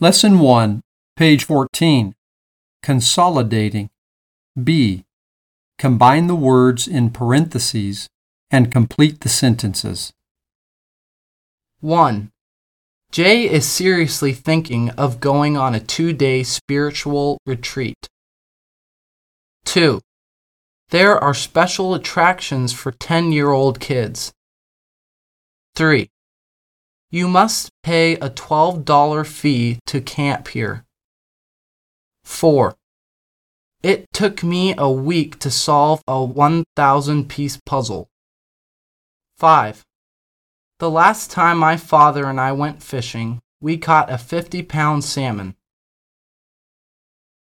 Lesson 1, page 14. Consolidating. B. Combine the words in parentheses and complete the sentences. 1. Jay is seriously thinking of going on a 2-day spiritual retreat. 2. There are special attractions for 10-year-old kids. 3. You must pay a $12 fee to camp here. 4. It took me a week to solve a 1,000-piece puzzle. 5. The last time my father and I went fishing, we caught a 50-pound salmon.